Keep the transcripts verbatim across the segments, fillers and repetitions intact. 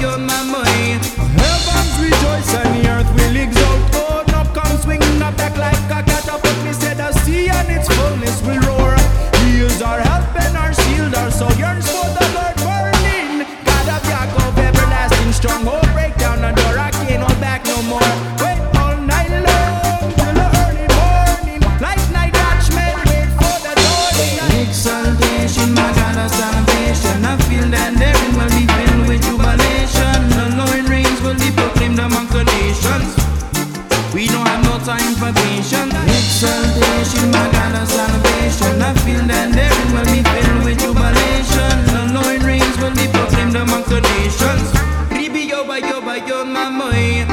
on my mind. Heavens rejoice and the earth will exult. Oh, no come swinging up back like a catapult. Me said the sea and its fullness will roar. He is our help and our shield, our soul yearns for the Lord burning. God of Jacob, everlasting strong. Oh, break down the door, I can't hold back no more. Wait all night long till the early morning. Like night watchmen, wait for the dawning. Exaltation, my God of salvation. I feel that heaven will be filled with jubilation. The Lord reigns will be proclaimed among the nations. We don't have no time for patience. Exaltation, my God of salvation. I feel that heaven will be filled with jubilation. The Lord reigns will be proclaimed among the nations. Ribi yoba yoba yo mamoi.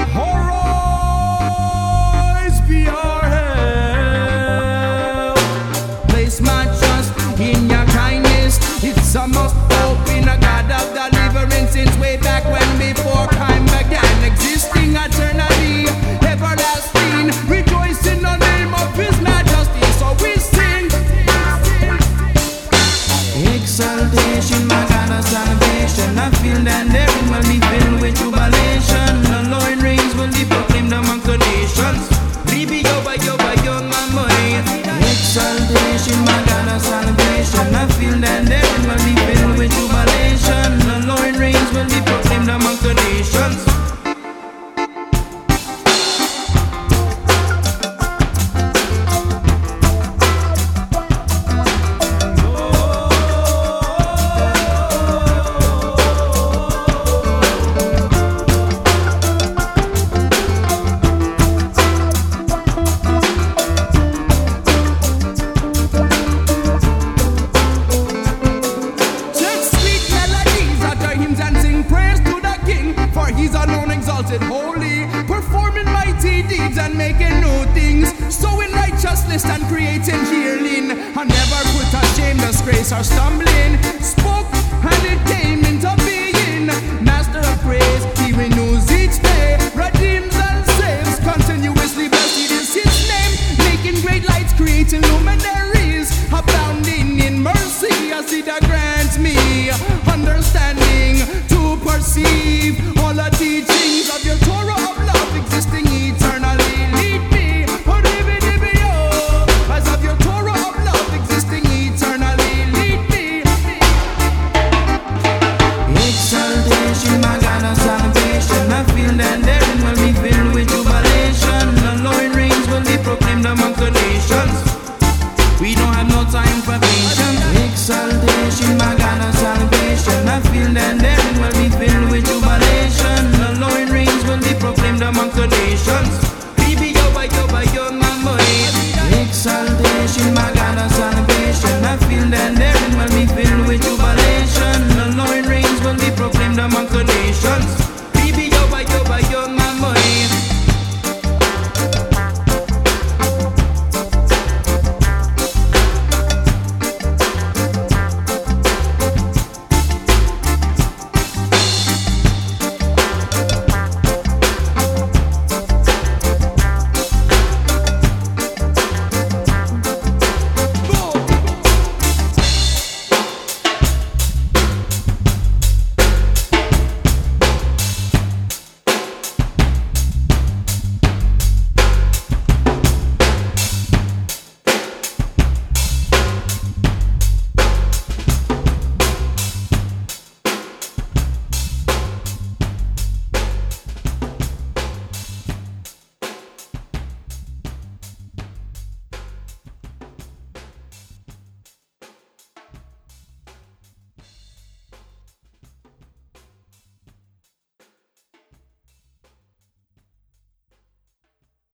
Arise, be our help. Place my trust in your kindness. It's a must hope in a God of deliverance. Since way back when before time began, existing eternally, everlasting, rejoice in the name of His majesty. So we sing. Exaltation, my God of salvation. I feel that heaven will be filled with jubilation. The Lord reigns will be proclaimed among the nations. Ribi yoba yoba yo mamoi. Exaltation, my God of salvation. I feel that heaven will be filled with jubilation. The Lord reigns will be proclaimed among the nations. Holy, performing mighty deeds and making new things, sowing righteousness and creating healing, and never put to shame, disgrace or stumbling. Spoke and it came into being. Master of praise, He renews each day, redeems and saves, continuously blessed is His name, making great lights, creating luminous.